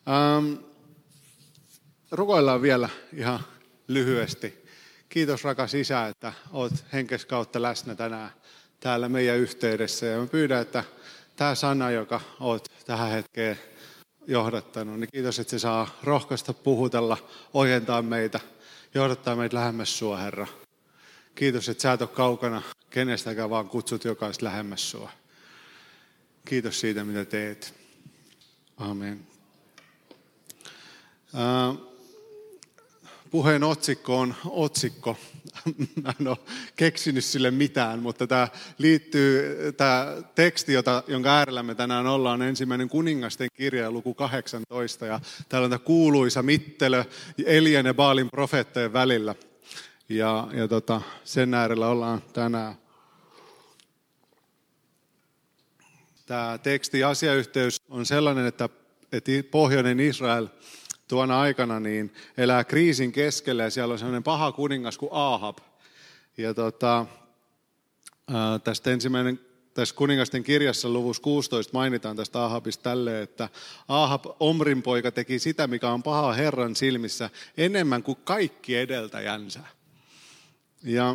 Rukoillaan vielä ihan lyhyesti. Kiitos rakas Isä, että olet henkes kautta läsnä tänään täällä meidän yhteydessä. Ja mä pyydän, että tämä sana, joka olet tähän hetkeen johdattanut, niin kiitos, että se saa rohkaista, puhutella, ojentaa meitä, johdattaa meitä lähemmäs sua, Herra. Kiitos, että sä et ole kaukana kenestäkään, vaan kutsut jokaista lähemmäs sua. Kiitos siitä, mitä teet. Amen. Puheen otsikko on otsikko. Mä en ole keksinyt sille mitään, mutta tämä teksti, jonka äärellä me tänään ollaan, on 1. kuningasten kirja, luku 18. Ja täällä on tämä kuuluisa mittelö Elian ja Baalin profeettojen välillä. Ja sen äärellä ollaan tänään. Tämä teksti asiayhteys on sellainen, että pohjoinen Israel tuona aikana niin elää kriisin keskellä ja siellä on sellainen paha kuningas kuin Ahab. Ja tässä kuningasten kirjassa luvussa 16 mainitaan tästä Ahabista tälleen, että Ahab, Omrin poika, teki sitä, mikä on paha Herran silmissä enemmän kuin kaikki edeltäjänsä. Ja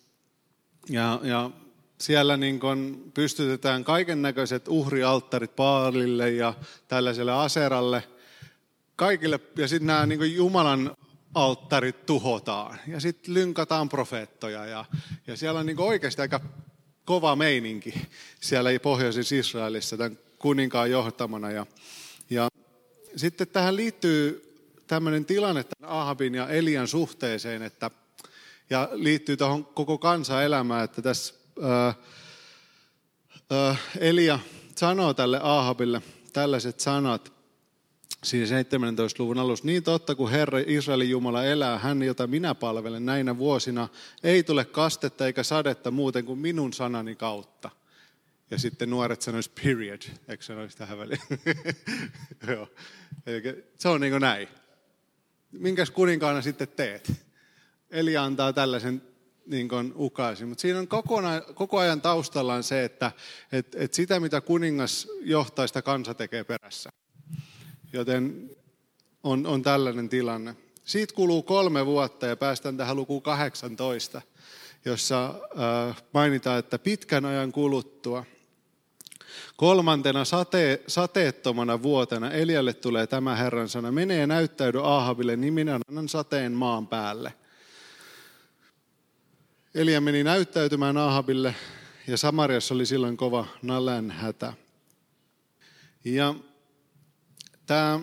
siellä niin kun pystytetään kaiken näköiset uhrialttarit Baalille ja tällaiselle Aseralle, kaikille, ja sitten nämä niin Jumalan alttarit tuhotaan. Ja sitten lynkataan profeettoja. Ja siellä on niin oikeasti aika kova meininki siellä pohjoisessa Israelissa tämän kuninkaan johtamana. Ja sitten tähän liittyy tämmöinen tilanne tämän Ahabin ja Elian suhteeseen, ja liittyy tuohon koko kansanelämään, että tässä Elia sanoo tälle Ahabille tällaiset sanat, siinä 17. luvun alussa, niin totta kuin Herra Israelin Jumala elää, hän jota minä palvelen näinä vuosina, ei tule kastetta eikä sadetta muuten kuin minun sanani kautta. Ja sitten nuoret sanois period, eikö sanoisi tähän väliin? Joo. Se on niin kuin näin. Minkäs kuninkaana sitten teet? Elia antaa tällaisen niin kuin ukaisin, mutta siinä on koko ajan taustallaan se, että sitä mitä kuningas johtaa, sitä kansa tekee perässä. Joten on tällainen tilanne. Siitä kuluu 3 vuotta ja päästään tähän lukuun 18, jossa mainitaan, että pitkän ajan kuluttua 3. sateettomana vuotena Elialle tulee tämä Herran sana, mene ja näyttäydy Ahabille, niin minä annan sateen maan päälle. Elia meni näyttäytymään Ahabille ja Samariassa oli silloin kova nälänhätä. Ja tämä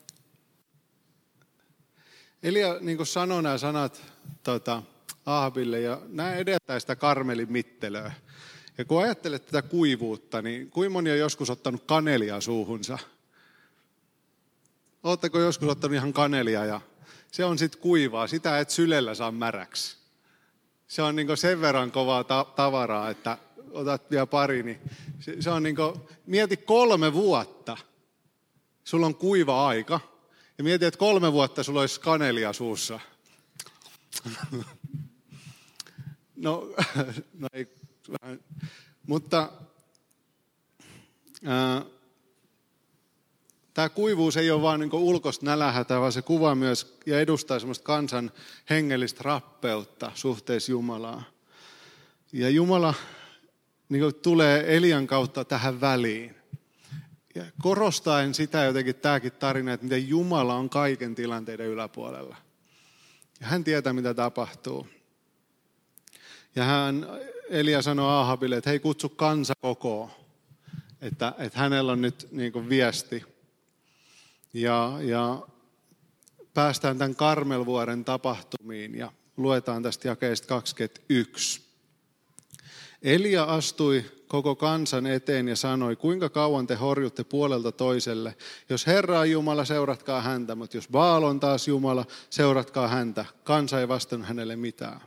Elia niin kuin sanoi nämä sanat Ahabille ja nämä edeltää sitä Karmelin mittelöä. Ja kun ajattelet tätä kuivuutta, niin kuinka moni on joskus ottanut kanelia suuhunsa? Oletteko joskus ottanut ihan kanelia ja se on sitten kuivaa, sitä et sylellä saa märäksi. Se on niin kuin sen verran kovaa tavaraa, että otat vielä pari, niin se on niin kuin, mieti 3 vuotta. Sulla on kuiva aika. Ja mieti, että 3 vuotta sulla olisi kanelia suussa. No ei vähän. Mutta tämä kuivuus ei ole vain niin ulkoista nälänhätää, vaan se kuvaa myös ja edustaa semmoista kansan hengellistä rappeutta suhteessa Jumalaan. Ja Jumala niin tulee Elian kautta tähän väliin. Ja korostaen sitä jotenkin tämäkin tarina, että miten Jumala on kaiken tilanteiden yläpuolella. Ja hän tietää, mitä tapahtuu. Ja Elia sanoi Ahabille, että hei, kutsu kansa kokoon. Että hänellä on nyt niin kuin viesti. Ja päästään tämän Karmelvuoren tapahtumiin ja luetaan tästä jakeesta 21. Elia astui koko kansan eteen ja sanoi, kuinka kauan te horjutte puolelta toiselle. Jos Herra on Jumala, seuratkaa häntä, mutta jos Baal on taas Jumala, seuratkaa häntä. Kansa ei vastannut hänelle mitään.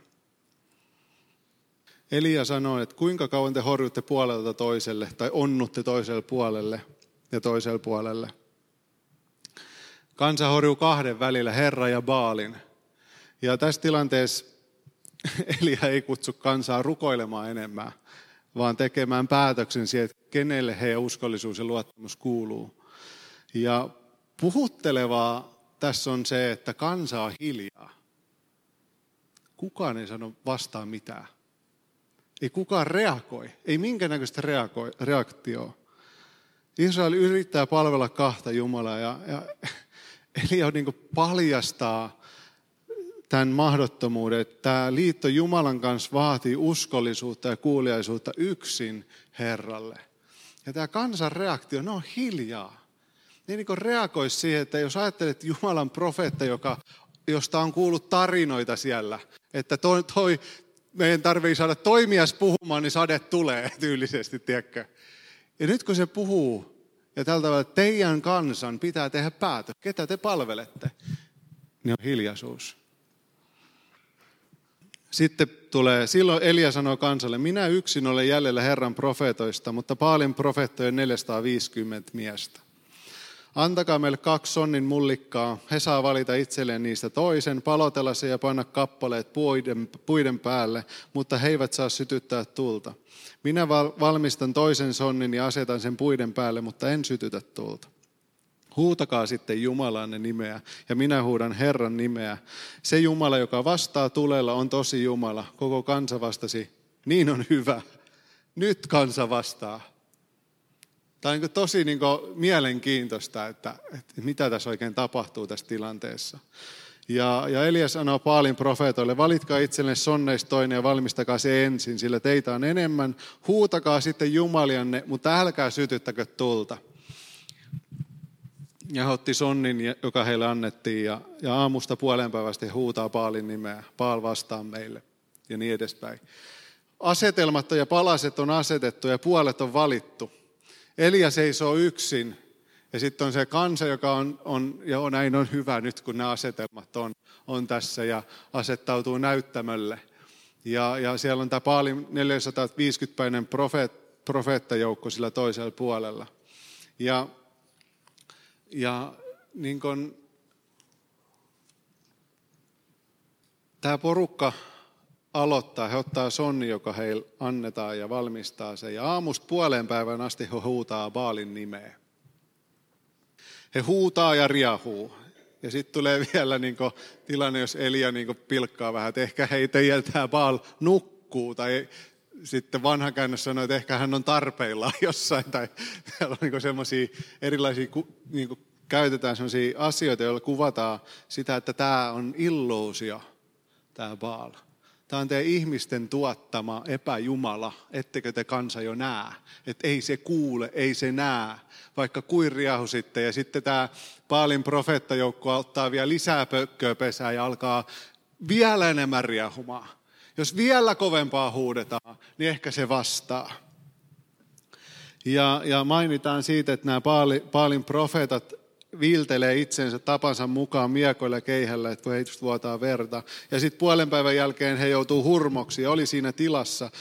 Elia sanoi, että kuinka kauan te horjutte puolelta toiselle tai onnutte toiselle puolelle ja toiselle puolelle. Kansa horjuu 2 välillä, Herra ja Baalin. Ja tässä tilanteessa Elia ei kutsu kansaa rukoilemaan enemmän, vaan tekemään päätöksen siihen, että kenelle heidän uskollisuus ja luottamus kuuluu. Ja Puhuttelevaa tässä on se, että kansa on hiljaa. Kukaan ei sano vastaan mitään. Ei kukaan reagoi. Ei minkäännäköistä reaktioa. Israel yrittää palvella kahta Jumalaa ja Elia niin kuin paljastaa tämän mahdottomuuden, että tämä liitto Jumalan kanssa vaatii uskollisuutta ja kuuliaisuutta yksin Herralle. Ja tämä kansan reaktio, ne on hiljaa. Ne niin kuin reagoisi siihen, että jos ajattelet Jumalan profeetta, josta on kuullut tarinoita siellä, että meidän tarvitsee saada toimijas puhumaan, niin sade tulee tyylisesti, tiedätkö? Ja nyt kun se puhuu, ja tällä tavalla, että teidän kansan pitää tehdä päätös, ketä te palvelette, niin on hiljaisuus. Sitten silloin Elia sanoo kansalle, minä yksin olen jäljellä Herran profeetoista, mutta Baalin profeettoja 450 miestä. Antakaa meille 2 sonnin mullikkaa, he saa valita itselleen niistä toisen, palotella se ja panna kappaleet puiden päälle, mutta he eivät saa sytyttää tulta. Minä valmistan toisen sonnin ja asetan sen puiden päälle, mutta en sytytä tulta. Huutakaa sitten Jumalanne nimeä ja minä huudan Herran nimeä. Se Jumala, joka vastaa tulella, on tosi Jumala. Koko kansa vastasi, niin on hyvä. Nyt kansa vastaa. Tämä on tosi mielenkiintoista, että mitä tässä oikein tapahtuu tässä tilanteessa. Ja Elia sanoo Baalin profeetoille, valitkaa itsellenne sonneista toinen ja valmistakaa se ensin, sillä teitä on enemmän. Huutakaa sitten Jumalianne, mutta älkää sytyttäkö tulta. Ja he otti sonnin, joka heille annettiin, ja aamusta puolenpäivästä he huutaa Baalin nimeä. Baal vastaa meille, ja niin edespäin. Asetelmat ja palaset on asetettu, ja puolet on valittu. Elia seisoo yksin, ja sitten on se kansa, joka ja näin on hyvä nyt, kun nämä asetelmat on tässä, ja asettautuu näyttämölle. Ja siellä on tämä Baalin 450-päinen profeettajoukko sillä toisella puolella. Ja niin kun tämä porukka aloittaa, he ottaa sonni, joka heille annetaan ja valmistaa sen. Ja aamusta puoleen päivän asti he huutaa Baalin nimeä. He huutaa ja riahuu. Ja sitten tulee vielä tilanne, jos Elia pilkkaa vähän, että ehkä teiltä Baal nukkuu. Tai sitten vanha käännös sanoo, että ehkä hän on tarpeillaan jossain. Tai täällä on semmoisia erilaisia, käytetään semmoisia asioita, joilla kuvataan sitä, että tämä on illuusio, tämä Baal. Tämä on teidän ihmisten tuottama epäjumala, ettekö te kansa jo näe. Että ei se kuule, ei se näe, vaikka kuin riahusitte. Ja sitten tämä Baalin profeettajoukko ottaa vielä lisää pökköä pesää ja alkaa vielä enemmän riahumaan. Jos vielä kovempaa huudetaan, niin ehkä se vastaa. Ja mainitaan siitä, että nämä Baalin profeetat viiltelee itsensä tapansa mukaan miekoilla ja keihällä, että kun heistä vuotaa verta. Ja sitten puolen päivän jälkeen he joutuu hurmoksi ja oli siinä tilassa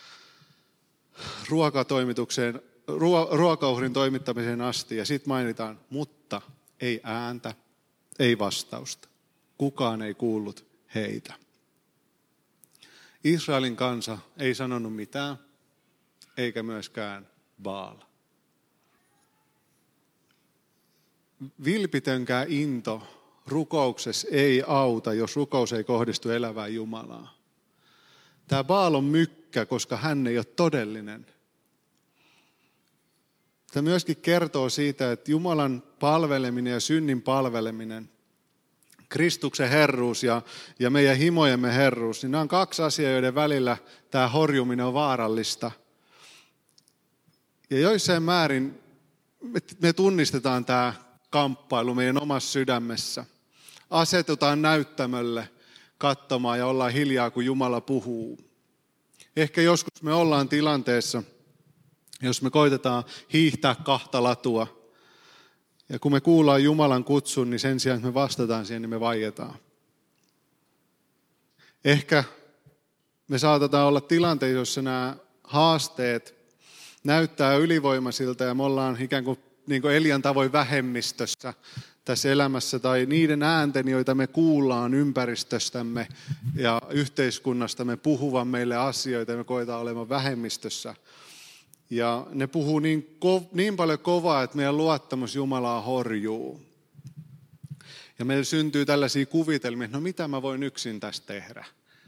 ruokauhrin toimittamiseen asti. Ja sitten mainitaan, mutta ei ääntä, ei vastausta. Kukaan ei kuullut heitä. Israelin kansa ei sanonut mitään, eikä myöskään Baal. Vilpitönkään into rukouksessa ei auta, jos rukous ei kohdistu elävään Jumalaan. Tämä Baal on mykkä, koska hän ei ole todellinen. Tämä myöskin kertoo siitä, että Jumalan palveleminen ja synnin palveleminen, Kristuksen herruus ja meidän himojemme herruus, niin nämä on 2 asiaa, joiden välillä tämä horjuminen on vaarallista. Ja joissain määrin me tunnistetaan tämä kamppailu meidän omassa sydämessä. Asetutaan näyttämölle katsomaan ja ollaan hiljaa, kun Jumala puhuu. Ehkä joskus me ollaan tilanteessa, jos me koitetaan hiihtää 2 latua. Ja kun me kuullaan Jumalan kutsun, niin sen sijaan, että me vastataan siihen, niin me vaietaan. Ehkä me saatetaan olla tilanteessa, jossa nämä haasteet näyttää ylivoimaisilta ja me ollaan ikään kuin Elian tavoin vähemmistössä tässä elämässä tai niiden äänten, joita me kuullaan ympäristöstämme ja yhteiskunnastamme puhuvan meille asioita ja me koetaan olemaan vähemmistössä. Ja ne puhuu niin paljon kovaa, että meidän luottamus Jumalaa horjuu. Ja meillä syntyy tällaisia kuvitelmia, että no mitä mä voin yksin tästä tehdä.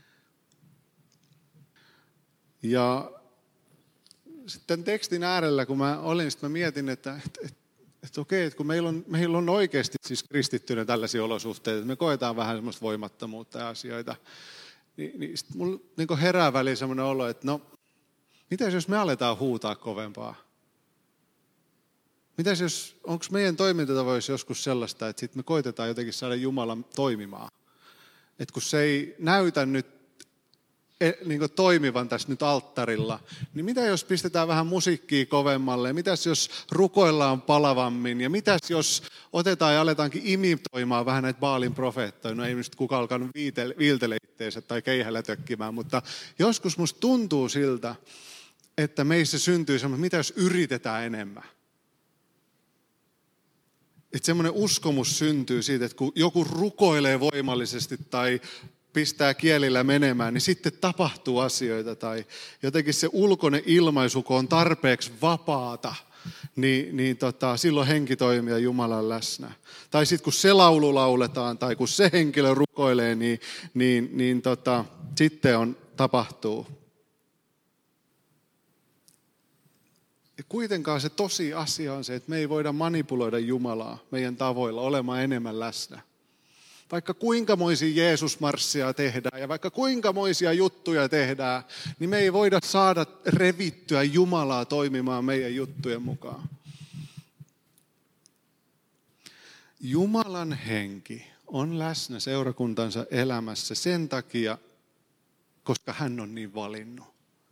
Ja sitten tekstin äärellä, kun mä olin, sitten mä mietin, että okei, että kun meillä on oikeasti siis kristittynä tällaisia olosuhteita, että me koetaan vähän semmoista voimattomuutta ja asioita, niin sitten mulla niin herää väliin semmoinen olo, että no, mitäs jos me aletaan huutaa kovempaa? Mitäs jos, onko meidän toimintatavoissa joskus sellaista, että sitten me koitetaan jotenkin saada Jumalan toimimaan? Että kun se ei näytä nyt niin toimivan tässä nyt alttarilla, niin mitä jos pistetään vähän musiikkia kovemmalle? Ja mitäs jos rukoillaan palavammin? Ja mitäs jos otetaan ja aletaankin imitoimaan vähän näitä Baalin profeettoja? No ei nyt kukaan alkanut viiltele itteensä tai keihällä tökkimään, mutta joskus musta tuntuu siltä, että meissä syntyy semmoinen, mitä jos yritetään enemmän? Että semmoinen uskomus syntyy siitä, että kun joku rukoilee voimallisesti tai pistää kielillä menemään, niin sitten tapahtuu asioita. Tai jotenkin se ulkoinen ilmaisu, kun on tarpeeksi vapaata, niin silloin henki toimii ja Jumala on läsnä. Tai sitten kun se laulu lauletaan tai kun se henkilö rukoilee, niin sitten tapahtuu. Ja kuitenkaan se tosi asia on se, että me ei voida manipuloida Jumalaa meidän tavoilla olemaan enemmän läsnä. Vaikka kuinka moisia Jeesusmarssia tehdään ja vaikka kuinka moisia juttuja tehdään, niin me ei voida saada revittyä Jumalaa toimimaan meidän juttujen mukaan. Jumalan henki on läsnä seurakuntansa elämässä sen takia, koska hän on niin valinnut.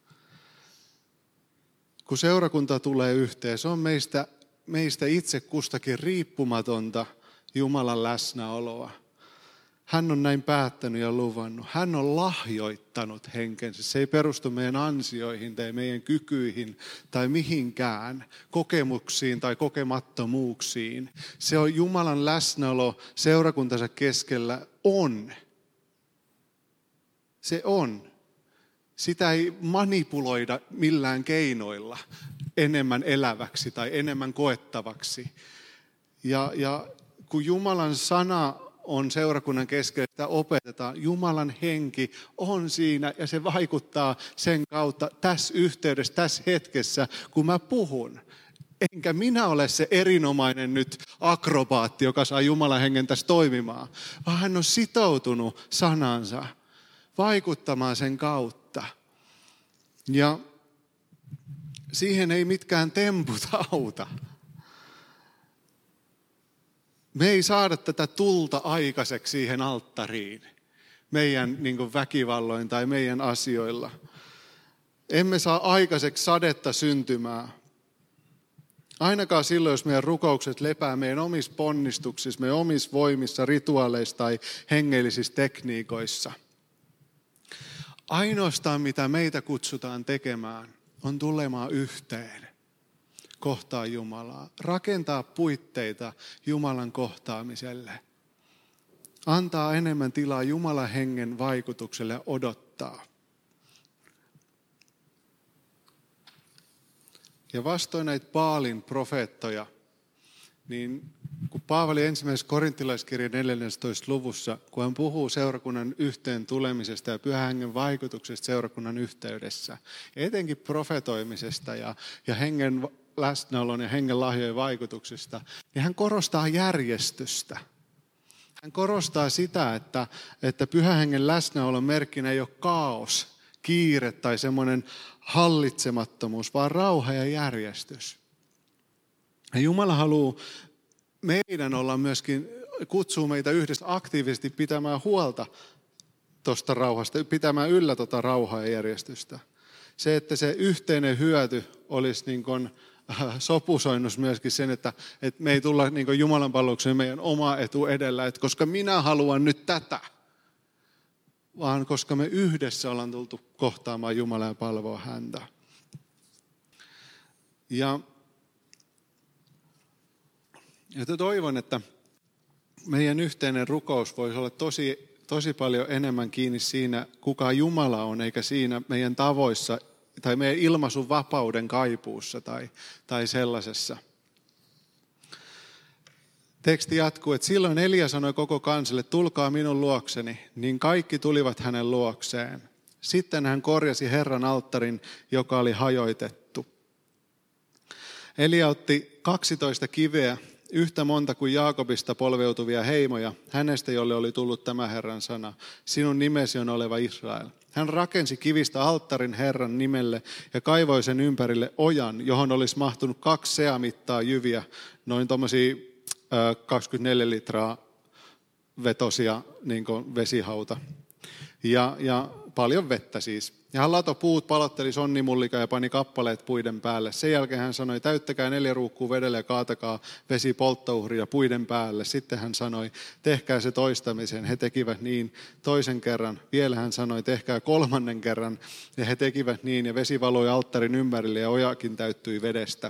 Kun seurakunta tulee yhteen, se on meistä itse kustakin riippumatonta Jumalan läsnäoloa. Hän on näin päättänyt ja luvannut. Hän on lahjoittanut henkensä. Se ei perustu meidän ansioihin tai meidän kykyihin tai mihinkään kokemuksiin tai kokemattomuuksiin. Se on Jumalan läsnäolo seurakuntansa keskellä on. Se on. Sitä ei manipuloida millään keinoilla enemmän eläväksi tai enemmän koettavaksi. Ja kun Jumalan sana on seurakunnan keskellä, sitä opetetaan. Jumalan henki on siinä ja se vaikuttaa sen kautta tässä yhteydessä, tässä hetkessä, kun mä puhun. Enkä minä ole se erinomainen nyt akrobaatti, joka saa Jumalan hengen tässä toimimaan, vaan hän on sitoutunut sanansa vaikuttamaan sen kautta. Ja siihen ei mitkään temput auta. Me ei saada tätä tulta aikaiseksi siihen alttariin meidän väkivalloin tai meidän asioilla. Emme saa aikaiseksi sadetta syntymään. Ainakaan silloin, jos meidän rukoukset lepää meidän omissa ponnistuksissa, meidän omissa voimissa, rituaaleissa tai hengellisissä tekniikoissa. Ainoastaan mitä meitä kutsutaan tekemään on tulemaan yhteen. Kohtaa Jumalaa. Rakentaa puitteita Jumalan kohtaamiselle. Antaa enemmän tilaa Jumalan hengen vaikutukselle ja odottaa. Ja vastoin näitä Baalin profeettoja, niin kun Paavali ensimmäisessä korintilaiskirjan 14. luvussa, kun hän puhuu seurakunnan yhteen tulemisesta ja Pyhän Hengen vaikutuksesta seurakunnan yhteydessä, ja etenkin profetoimisesta ja hengen läsnäolon ja hengen lahjojen vaikutuksesta, niin hän korostaa järjestystä. Hän korostaa sitä, että Pyhän Hengen läsnäolon merkkinä ei ole kaos, kiire tai semmoinen hallitsemattomuus, vaan rauha ja järjestys. Ja Jumala haluaa meidän olla myöskin, kutsuu meitä yhdessä aktiivisesti pitämään huolta tuosta rauhasta, pitämään yllä tuota rauhaa ja järjestystä. Se, että se yhteinen hyöty olisi niin kuin sopusoinnus myöskin sen, että me ei tulla niin kuin Jumalan palvelukseen meidän oma etu edellä, että koska minä haluan nyt tätä, vaan koska me yhdessä ollaan tultu kohtaamaan Jumalaa ja palvoa häntä. Ja toivon, että meidän yhteinen rukous voisi olla tosi paljon enemmän kiinni siinä, kuka Jumala on, eikä siinä meidän tavoissa tai meidän ilmaisun vapauden kaipuussa tai sellaisessa. Teksti jatkuu, että silloin Elia sanoi koko kansalle, tulkaa minun luokseni, niin kaikki tulivat hänen luokseen. Sitten hän korjasi Herran alttarin, joka oli hajoitettu. Elia otti 12 kiveä, yhtä monta kuin Jaakobista polveutuvia heimoja, hänestä jolle oli tullut tämä Herran sana. Sinun nimesi on oleva Israel. Hän rakensi kivistä alttarin Herran nimelle ja kaivoi sen ympärille ojan, johon olisi mahtunut 2 seamittaa jyviä, noin tommosia 24 litraa vetosia niin kuin vesihauta. Ja paljon vettä siis. Ja hän latoi puut, palotteli sonnimullika ja pani kappaleet puiden päälle. Sen jälkeen hän sanoi, täyttäkää 4 ruukkua vedellä ja kaatakaa vesi polttouhria puiden päälle. Sitten hän sanoi, tehkää se toistamisen. He tekivät niin toisen kerran. Vielä hän sanoi, tehkää 3. kerran. Ja he tekivät niin ja vesi valoi alttarin ympärille ja ojakin täyttyi vedestä.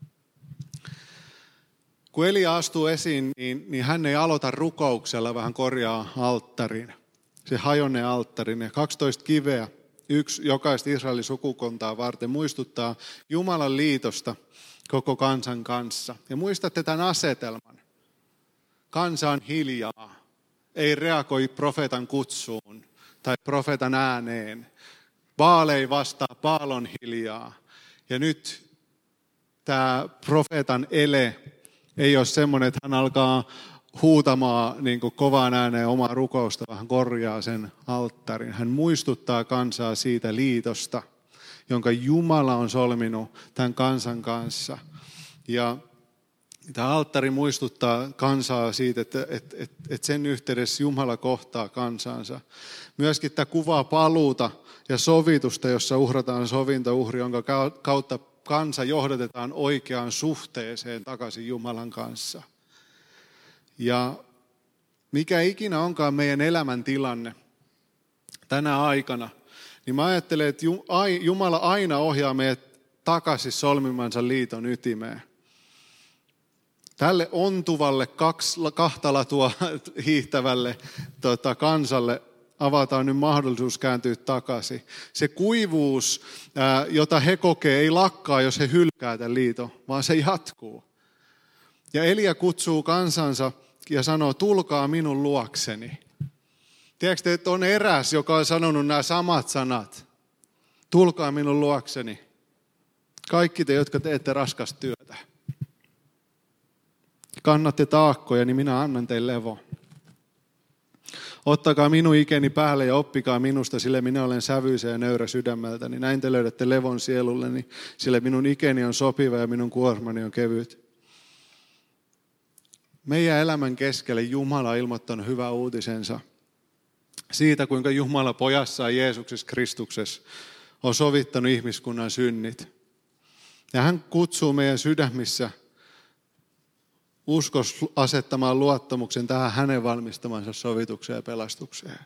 Kun Elia astuu esiin, niin hän ei aloita rukouksella, vaan hän korjaa alttarin. Se hajonnee alttarin ja 12 kiveä, yksi jokaista Israelin sukukuntaa varten, muistuttaa Jumalan liitosta koko kansan kanssa. Ja muistatte tämän asetelman. Kansa on hiljaa, ei reagoi profeetan kutsuun tai profeetan ääneen. Baal ei vastaa, Baal on hiljaa. Ja nyt tämä profeetan ele ei ole semmoinen, että hän alkaa huutamaan niin kuin kovaan ääneen omaa rukousta, vaan hän korjaa sen alttarin. Hän muistuttaa kansaa siitä liitosta, jonka Jumala on solminut tämän kansan kanssa. Ja tämä alttari muistuttaa kansaa siitä, että sen yhteydessä Jumala kohtaa kansansa. Myöskin tämä kuvaa paluuta ja sovitusta, jossa uhrataan sovintouhri, jonka kautta kansa johdatetaan oikeaan suhteeseen takaisin Jumalan kanssa. Ja mikä ikinä onkaan meidän elämäntilanne tänä aikana, niin mä ajattelen, että Jumala aina ohjaa meidät takaisin solmimansa liiton ytimeen. Tälle ontuvalle, 2 latua hiihtävälle kansalle avataan nyt mahdollisuus kääntyä takaisin. Se kuivuus, jota he kokee, ei lakkaa, jos he hylkää tämän liiton, vaan se jatkuu. Ja Elia kutsuu kansansa ja sanoo, tulkaa minun luokseni. Tiedätkö, että on eräs, joka on sanonut nämä samat sanat. Tulkaa minun luokseni. Kaikki te, jotka teette raskasta työtä. Kannatte taakkoja, niin minä annan teille levo. Ottakaa minun ikeni päälle ja oppikaa minusta, sillä minä olen sävyisä ja nöyrä sydämeltäni. Näin te löydätte levon sielulleni, sillä minun ikeni on sopiva ja minun kuormani on kevyt. Meidän elämän keskelle Jumala on ilmoittanut hyvä uutisensa siitä, kuinka Jumala pojassaan Jeesuksessa Kristuksessa on sovittanut ihmiskunnan synnit. Ja hän kutsuu meidän sydämissä uskos asettamaan luottamuksen tähän hänen valmistamansa sovitukseen ja pelastukseen.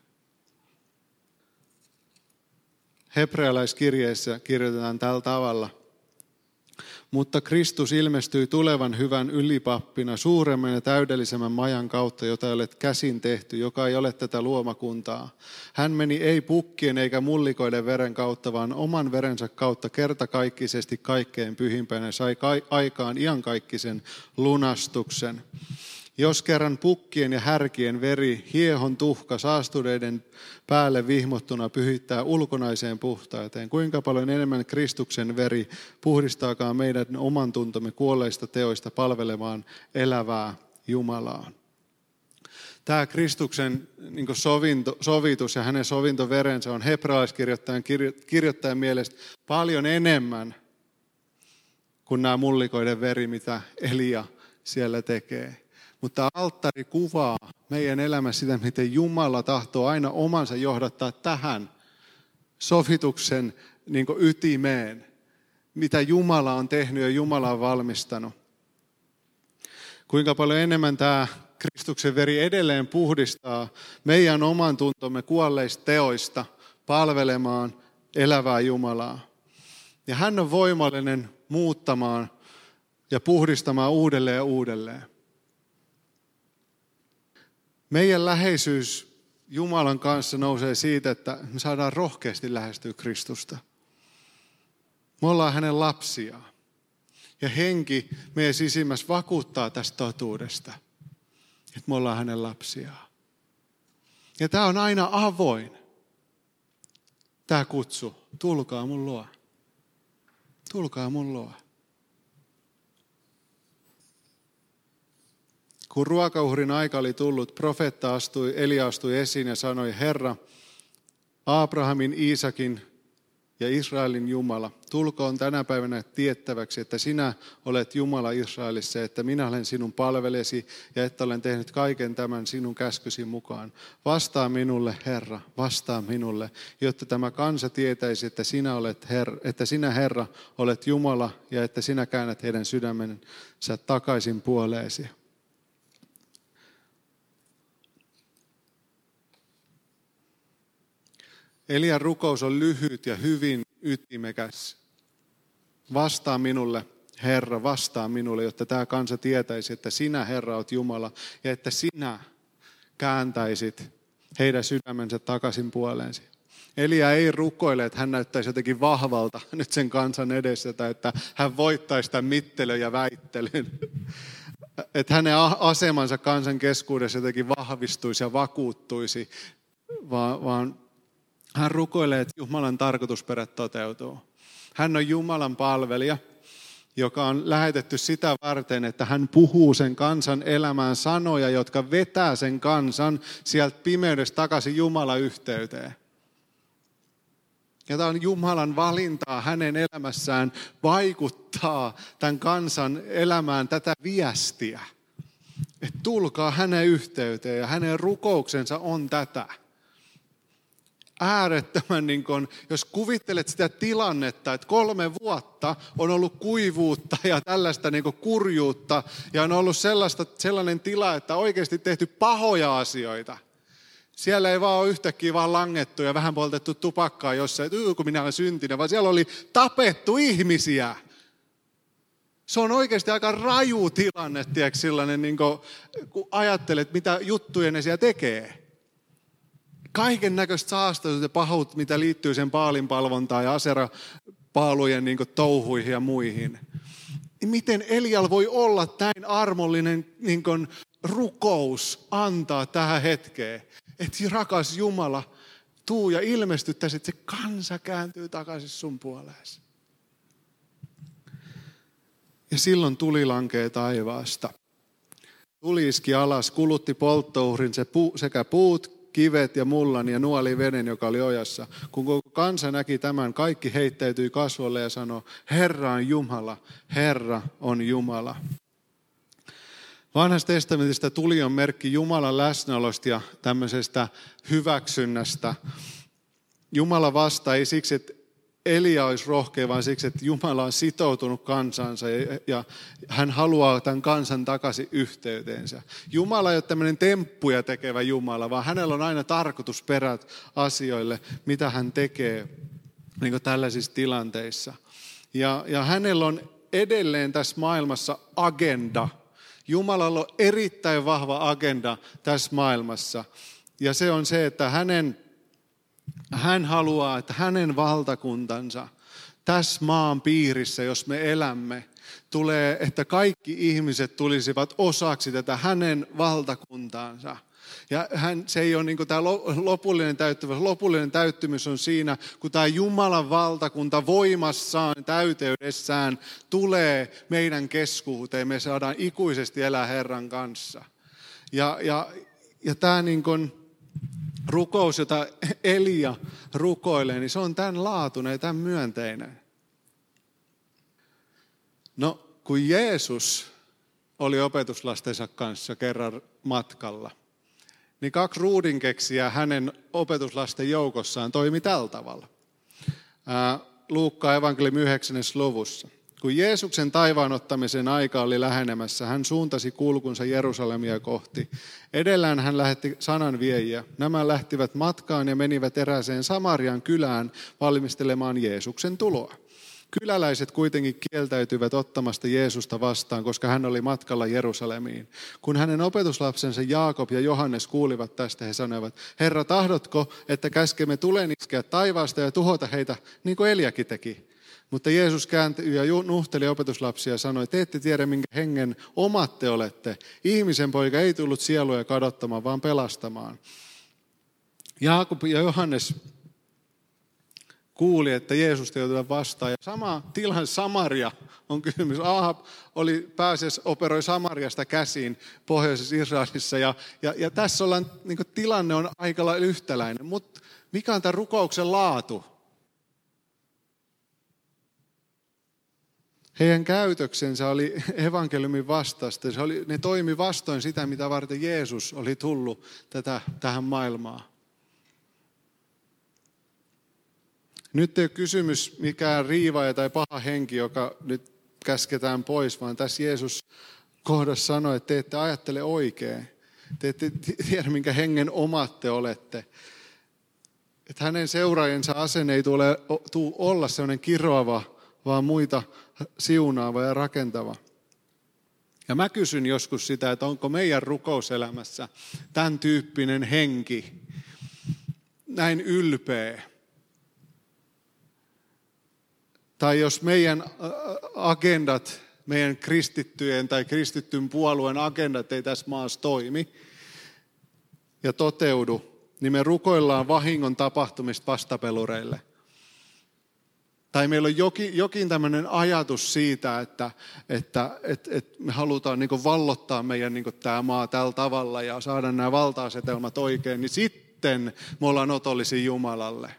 Hebrealaiskirjeessä kirjoitetaan tällä tavalla. Mutta Kristus ilmestyi tulevan hyvän ylipappina suuremman ja täydellisemmän majan kautta, jota ei ole käsin tehty, joka ei ole tätä luomakuntaa. Hän meni ei pukkien eikä mullikoiden veren kautta, vaan oman verensä kautta kertakaikkisesti kaikkein pyhimpänä ja sai aikaan iankaikkisen lunastuksen. Jos kerran pukkien ja härkien veri, hiehon tuhka, saastuneiden päälle vihmottuna pyhittää ulkonaiseen puhtauteen, kuinka paljon enemmän Kristuksen veri puhdistaakaan meidän oman tuntomme kuolleista teoista palvelemaan elävää Jumalaa. Tämä Kristuksen sovitus ja hänen sovintoverensä on hebrealaiskirjoittajan mielestä paljon enemmän kuin nämä mullikoiden veri, mitä Elia siellä tekee. Mutta alttari kuvaa meidän elämässä sitä, miten Jumala tahtoo aina omansa johdattaa tähän sovituksen ytimeen, mitä Jumala on tehnyt ja Jumala on valmistanut. Kuinka paljon enemmän tämä Kristuksen veri edelleen puhdistaa meidän oman tuntomme kuolleista teoista palvelemaan elävää Jumalaa. Ja hän on voimallinen muuttamaan ja puhdistamaan uudelleen ja uudelleen. Meidän läheisyys Jumalan kanssa nousee siitä, että me saadaan rohkeasti lähestyä Kristusta. Me ollaan hänen lapsiaan. Ja henki meidän sisimmässä vakuuttaa tästä totuudesta. että me ollaan hänen lapsiaan. Ja tämä on aina avoin. Tämä kutsu, tulkaa mun luo. Tulkaa mun luo. Kun ruokauhrin aika oli tullut, profeetta Elia astui esiin ja sanoi, Herra, Abrahamin, Iisakin ja Israelin Jumala, tulkoon tänä päivänä tiettäväksi, että sinä olet Jumala Israelissa, että minä olen sinun palvelesi ja että olen tehnyt kaiken tämän sinun käskysi mukaan. Vastaa minulle, Herra, vastaa minulle, jotta tämä kansa tietäisi, että sinä, Herra, olet Jumala ja että sinä käännät heidän sydämensä takaisin puoleesi. Elian rukous on lyhyt ja hyvin ytimekäs. Vastaa minulle, Herra, vastaa minulle, jotta tämä kansa tietäisi, että sinä, Herra, olet Jumala ja että sinä kääntäisit heidän sydämensä takaisin puoleensi. Elia ei rukoile, että hän näyttäisi jotenkin vahvalta nyt sen kansan edessä, tai että hän voittaisi tämän mittelön ja väittelyn. Että hänen asemansa kansan keskuudessa jotenkin vahvistuisi ja vakuuttuisi, vaan hän rukoilee, että Jumalan tarkoitusperät toteutuu. Hän on Jumalan palvelija, joka on lähetetty sitä varten, että hän puhuu sen kansan elämään sanoja, jotka vetää sen kansan sieltä pimeydestä takaisin Jumalan yhteyteen. Ja tämä on Jumalan valintaa hänen elämässään vaikuttaa tämän kansan elämään tätä viestiä. Että tulkaa hänen yhteyteen ja hänen rukouksensa on tätä. Äärettömän, jos kuvittelet sitä tilannetta, että 3 vuotta on ollut kuivuutta ja tällaista kurjuutta ja on ollut sellainen tila, että oikeasti tehty pahoja asioita. Siellä ei vaan ole yhtäkkiä vaan langettu ja vähän poltettu tupakkaa jossain, että kun minä olen syntinen, vaan siellä oli tapettu ihmisiä. Se on oikeasti aika raju tilanne, tiedätkö, sellainen, kun ajattelet, mitä juttuja ne siellä tekee. Kaiken näköistä saastaisuutta ja pahuutta, mitä liittyy sen paalinpalvontaan ja aserapaalujen touhuihin ja muihin. Miten Elialla voi olla näin armollinen rukous antaa tähän hetkeen? Että rakas Jumala, tuu ja ilmestyttäisi, että se kansa kääntyy takaisin sun puoleesi. Ja silloin tuli lankee taivaasta. Tuli iski alas, kulutti polttouhrin sekä puut, kivet ja mullan ja nuoli veden, joka oli ojassa. Kun koko kansa näki tämän, kaikki heittäytyi kasvoille ja sanoi, Herra on Jumala, Herra on Jumala. Vanhasta testamentista tulion merkki Jumalan läsnäolosta ja tämmöisestä hyväksynnästä. Jumala vastaa ei siksi, että Elia olisi rohkea, vaan siksi, että Jumala on sitoutunut kansansa ja hän haluaa tämän kansan takaisin yhteyteensä. Jumala ei ole tämmöinen temppuja tekevä Jumala, vaan hänellä on aina tarkoitusperät asioille, mitä hän tekee tällaisissa tilanteissa. Ja hänellä on edelleen tässä maailmassa agenda. Jumalalla on erittäin vahva agenda tässä maailmassa. Ja se on se, että hän haluaa, että hänen valtakuntansa tässä maan piirissä, jos me elämme, tulee, että kaikki ihmiset tulisivat osaksi tätä hänen valtakuntaansa. Ja se ei ole tämä lopullinen täyttymys. Lopullinen täyttymys on siinä, kun tämä Jumalan valtakunta voimassaan, täyteydessään tulee meidän keskuuteen. Me saadaan ikuisesti elää Herran kanssa. Ja tämä rukous, jota Elia rukoilee, niin se on tämän laatuinen ja tämän myönteinen. No, kun Jeesus oli opetuslastensa kanssa kerran matkalla, niin 2 ruudinkeksijää hänen opetuslasten joukossaan toimi tällä tavalla. Luukkaan evankeliumin 9. luvussa. Kun Jeesuksen taivaanottamisen aika oli lähenemässä, hän suuntasi kulkunsa Jerusalemia kohti. Edellään hän lähetti sananviejiä. Nämä lähtivät matkaan ja menivät erääseen Samarian kylään valmistelemaan Jeesuksen tuloa. Kyläläiset kuitenkin kieltäytyivät ottamasta Jeesusta vastaan, koska hän oli matkalla Jerusalemiin. Kun hänen opetuslapsensa Jaakob ja Johannes kuulivat tästä, he sanoivat, Herra, tahdotko, että käskemme tulen iskeä taivaasta ja tuhota heitä, niin kuin Eliakin teki? Mutta Jeesus kääntyi ja nuhteli opetuslapsia ja sanoi, te ette tiedä, minkä hengen omat te olette. Ihmisen poika ei tullut sieluja kadottamaan, vaan pelastamaan. Jaakob ja Johannes kuuli, että Jeesusta joutuivat vastaan. Ja sama tilanne Samaria on kysymys. Ahab operoi Samariasta käsiin pohjoisessa Israelissa. Ja tässä tilanne on aika lailla yhtäläinen. Mutta mikä on tämän rukouksen laatu? Heidän käytöksensä oli evankeliumin vastaista. Ne toimi vastoin sitä, mitä varten Jeesus oli tullut tähän maailmaan. Nyt ei ole kysymys mikään riivaaja tai paha henki, joka nyt käsketään pois, vaan tässä Jeesus kohdassa sanoi, että te ette ajattele oikein. Te ette tiedä, minkä hengen omat te olette. Että hänen seuraajansa asenne ei tule olla sellainen kiroava, vaan muita siunaava ja rakentava. Ja mä kysyn joskus sitä, että onko meidän rukouselämässä tämän tyyppinen henki, näin ylpeä. Tai jos meidän agendat, meidän kristittyjen tai kristittyn puolueen agendat ei tässä maassa toimi ja toteudu, niin me rukoillaan vahingon tapahtumista vastapelureille. Tai meillä on jokin tämmöinen ajatus siitä, että me halutaan niin kuin vallottaa meidän niin kuin tämä maa tällä tavalla ja saada nämä valta-asetelmat oikein, niin sitten me ollaan otollisia Jumalalle.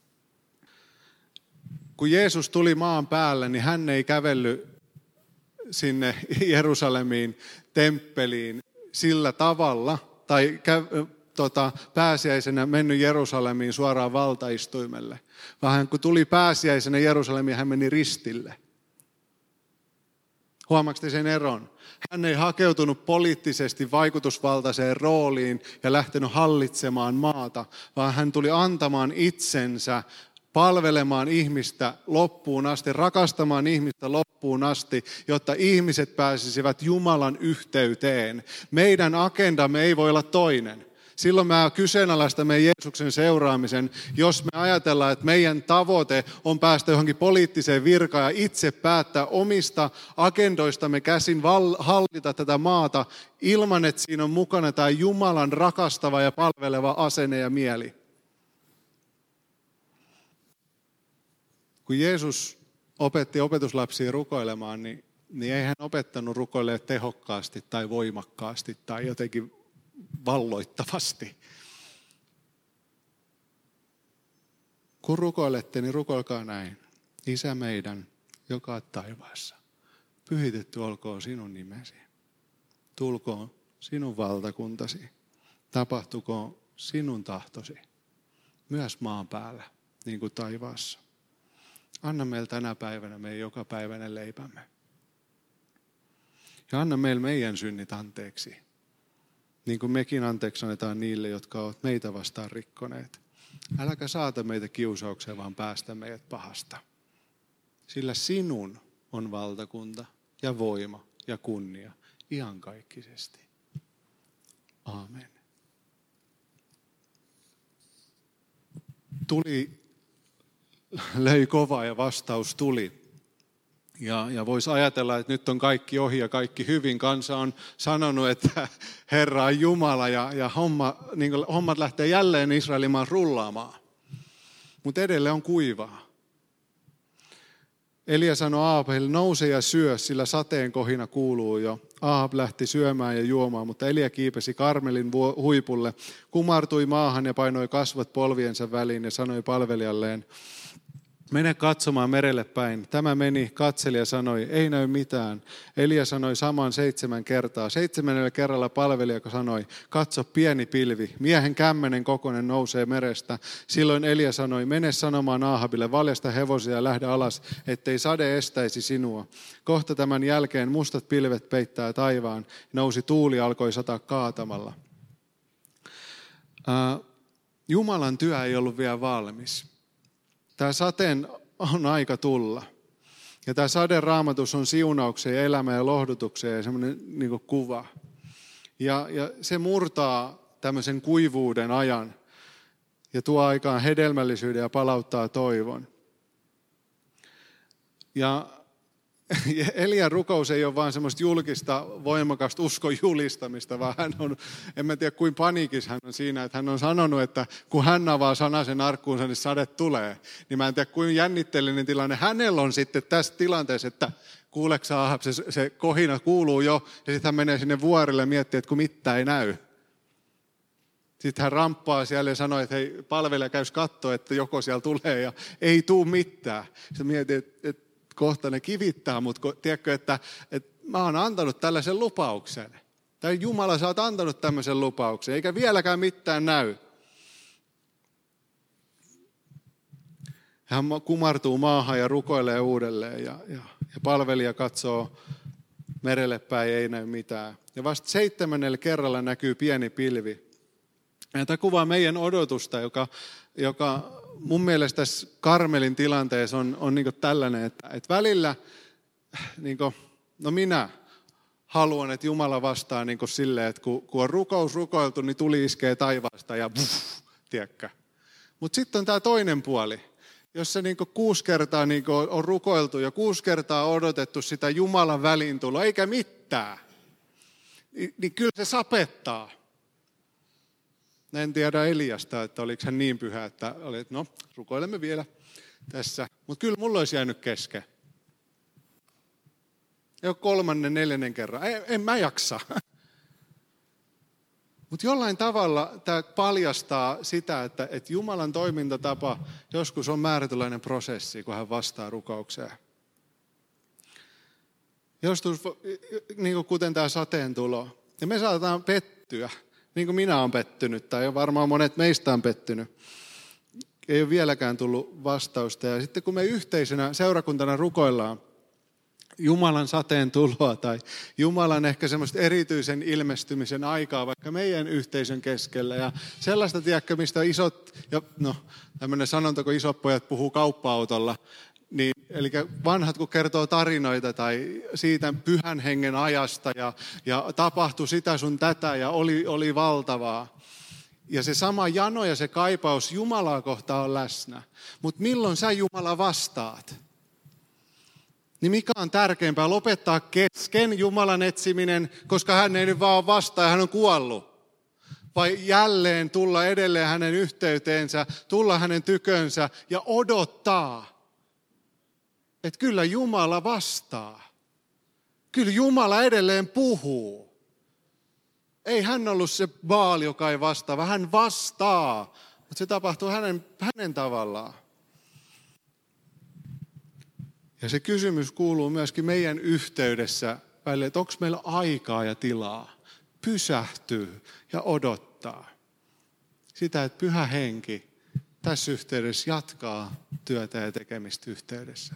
Kun Jeesus tuli maan päälle, niin hän ei kävellyt sinne Jerusalemiin, temppeliin sillä tavalla, tai pääsiäisenä mennyt Jerusalemiin suoraan valtaistuimelle. Vaan kun tuli pääsiäisenä Jerusalemiin, hän meni ristille. Huomaatteko sen eron? Hän ei hakeutunut poliittisesti vaikutusvaltaiseen rooliin ja lähtenyt hallitsemaan maata, vaan hän tuli antamaan itsensä, palvelemaan ihmistä loppuun asti, rakastamaan ihmistä loppuun asti, jotta ihmiset pääsisivät Jumalan yhteyteen. Meidän agendamme ei voi olla toinen. Silloin mä kyseenalaistan meidän Jeesuksen seuraamisen, jos me ajatellaan, että meidän tavoite on päästä johonkin poliittiseen virkaan ja itse päättää omista agendoistamme käsin hallita tätä maata ilman, että siinä on mukana tämä Jumalan rakastava ja palveleva asenne ja mieli. Kun Jeesus opetti opetuslapsia rukoilemaan, niin ei hän opettanut rukoilemaan tehokkaasti tai voimakkaasti tai jotenkin valloittavasti. Kun rukoilette, niin rukoilkaa näin. Isä meidän, joka olet taivaassa, pyhitetty olkoon sinun nimesi. Tulkoon sinun valtakuntasi. Tapahtukoon sinun tahtosi. Myös maan päällä, niin kuin taivaassa. Anna meille tänä päivänä meidän jokapäiväinen leipämme. Ja anna meille meidän synnit anteeksi. Niin kuin mekin anteeksi annetaan niille, jotka ovat meitä vastaan rikkoneet. Äläkä saata meitä kiusaukseen, vaan päästä meidät pahasta. Sillä sinun on valtakunta ja voima ja kunnia iankaikkisesti. Aamen. Löi kovaa ja vastaus tuli. Ja voisi ajatella, että nyt on kaikki ohi ja kaikki hyvin. Kansa on sanonut, että Herra on Jumala ja hommat lähtee jälleen Israelin maan rullaamaan. Mutta edelleen on kuivaa. Elia sanoi Ahabille, nouse ja syö, sillä sateen kohina kuuluu jo. Ahab lähti syömään ja juomaan, mutta Elia kiipesi Karmelin huipulle, kumartui maahan ja painoi kasvot polviensa väliin ja sanoi palvelijalleen, mene katsomaan merelle päin. Tämä meni, katseli ja sanoi, ei näy mitään. Elia sanoi saman 7 kertaa. 7. kerralla palvelija sanoi, katso pieni pilvi. Miehen kämmenen kokoinen nousee merestä. Silloin Elia sanoi, mene sanomaan Ahabille, valjasta hevosia ja lähde alas, ettei sade estäisi sinua. Kohta tämän jälkeen mustat pilvet peittää taivaan. Nousi tuuli, alkoi sataa kaatamalla. Jumalan työ ei ollut vielä valmis. Tämä sateen on aika tulla. Ja tämä sade Raamatus on siunauksen ja elämän ja lohdutuksen ja semmoinen niin kuin kuva. Ja se murtaa tämmöisen kuivuuden ajan ja tuo aikaan hedelmällisyyden ja palauttaa toivon. Ja Elian rukous ei ole vaan semmoista julkista, voimakasta uskon julistamista, vaan hän on, en mä tiedä kuin paniikissa hän on siinä, että hän on sanonut, että kun hän avaa sanasen arkkuunsa, niin sade tulee. Niin mä en tiedä kuin jännitteellinen tilanne hänellä on sitten tässä tilanteessa, että kuuleeko Ahab, se kohina kuuluu jo, ja sitten hän menee sinne vuorille ja miettii, että kun mitään ei näy. Sitten hän ramppaa siellä ja sanoo, että hei, palvelija käys katsoa, että joko siellä tulee ja ei tuu mitään. Sitten mietin, että kohta ne kivittää, mutta tiedätkö, että mä oon antanut tällaisen lupauksen. Tai Jumala, sä oot antanut tämmöisen lupauksen, eikä vieläkään mitään näy. Hän kumartuu maahan ja rukoilee uudelleen ja palvelija katsoo merelle päin, ei näy mitään. Ja vasta 7. kerralla näkyy pieni pilvi. Ja tämä kuvaa meidän odotusta, joka mun mielestä tässä Karmelin tilanteessa on niin kuin tällainen, että välillä niin kuin, no minä haluan, että Jumala vastaa niin kuin silleen, että kun on rukous rukoiltu, niin tuli iskee taivaasta ja tiedätkö. Mutta sitten on tämä toinen puoli, jossa niin kuin 6 kertaa niin kuin on rukoiltu ja 6 kertaa odotettu sitä Jumalan väliintuloa, eikä mitään. Niin kyllä se sapettaa. En tiedä Eliasta, että oliko hän niin pyhä, että oli, että no, rukoilemme vielä tässä. Mutta kyllä mulla olisi jäänyt kesken. Jo 3., 4. kerran. En mä jaksa. Mutta jollain tavalla tämä paljastaa sitä, että Jumalan toimintatapa joskus on määrätynlainen prosessi, kun hän vastaa rukoukseen. Joskus, niin kuten tämä sateen tulo. Ja me saatetaan pettyä. Niin kuin minä olen pettynyt, tai varmaan monet meistä on pettynyt. Ei ole vieläkään tullut vastausta. Ja sitten kun me yhteisönä, seurakuntana rukoillaan Jumalan sateen tuloa tai Jumalan ehkä semmoista erityisen ilmestymisen aikaa vaikka meidän yhteisön keskellä. Ja sellaista, tiedätkö, mistä isot, ja no tämmöinen sanonta, kun isot pojat puhuu kauppa-autolla, niin, eli vanhat kun kertoo tarinoita tai siitä pyhän hengen ajasta ja tapahtui sitä sun tätä ja oli valtavaa. Ja se sama jano ja se kaipaus Jumalaa kohtaan on läsnä. Mutta milloin sä Jumala vastaat? Niin mikä on tärkeämpää? Lopettaa kesken Jumalan etsiminen, koska hän ei nyt vaan vastaa ja hän on kuollut. Vai jälleen tulla edelleen hänen yhteyteensä, tulla hänen tykönsä ja odottaa. Että kyllä Jumala vastaa. Kyllä Jumala edelleen puhuu. Ei hän ollut se Baal, joka ei vastaa, vaan hän vastaa. Mutta se tapahtuu hänen tavallaan. Ja se kysymys kuuluu myöskin meidän yhteydessä välillä, että onko meillä aikaa ja tilaa pysähtyä ja odottaa. Sitä, että Pyhä Henki tässä yhteydessä jatkaa työtä ja tekemistä yhteydessä.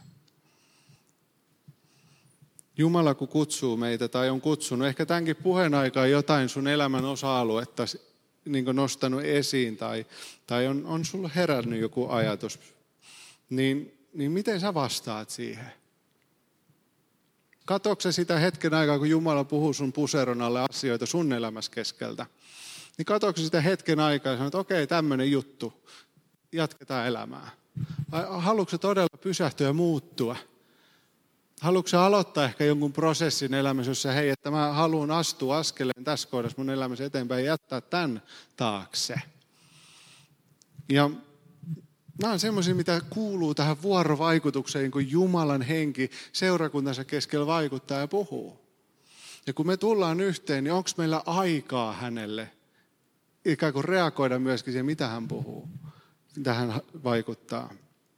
Jumala kun kutsuu meitä tai on kutsunut, ehkä tämänkin puheen aikaan jotain sun elämän osa-aluetta niin kuin nostanut esiin tai on sulla herännyt joku ajatus, niin miten sä vastaat siihen? Katokse sä sitä hetken aikaa, kun Jumala puhuu sun puseron alle asioita sun elämässä keskeltä? Niin katokse sä sitä hetken aikaa ja sanot, että okei, tämmöinen juttu, jatketaan elämää. Vai haluatko todella pysähtyä ja muuttua? Haluatko aloittaa ehkä jonkun prosessin elämässä, jossa hei, että mä haluan astua askeleen tässä kohdassa mun elämässä eteenpäin ja jättää tämän taakse? Ja nämä on semmoisia, mitä kuuluu tähän vuorovaikutukseen, kun Jumalan henki seurakuntansa keskellä vaikuttaa ja puhuu. Ja kun me tullaan yhteen, niin onko meillä aikaa hänelle ikään kuin reagoida myöskin siihen, mitä hän puhuu, mitä hän vaikuttaa.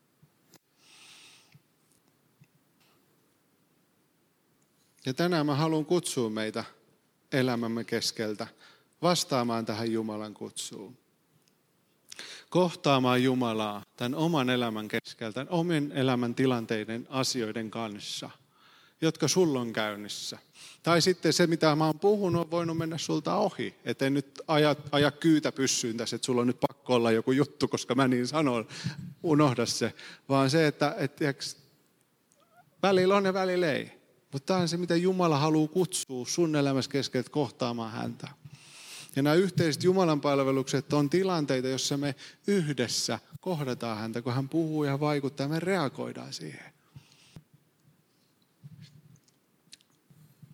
Ja tänään mä haluan kutsua meitä elämämme keskeltä vastaamaan tähän Jumalan kutsuun. Kohtaamaan Jumalaa tämän oman elämän keskeltä, tämän omien elämän tilanteiden asioiden kanssa, jotka sulla on käynnissä. Tai sitten se, mitä mä oon puhunut, on voinut mennä sulta ohi. Että en nyt aja kyytä pyssyyn tässä, että sulla on nyt pakko olla joku juttu, koska mä niin sanon, unohda se. Vaan se, että välillä on ja välillä ei. Mutta tämä on se, mitä Jumala haluaa kutsua sun elämässä keskeltä kohtaamaan häntä. Ja nämä yhteiset Jumalan palvelukset on tilanteita, jossa me yhdessä kohdataan häntä, kun hän puhuu ja vaikuttaa, me reagoidaan siihen.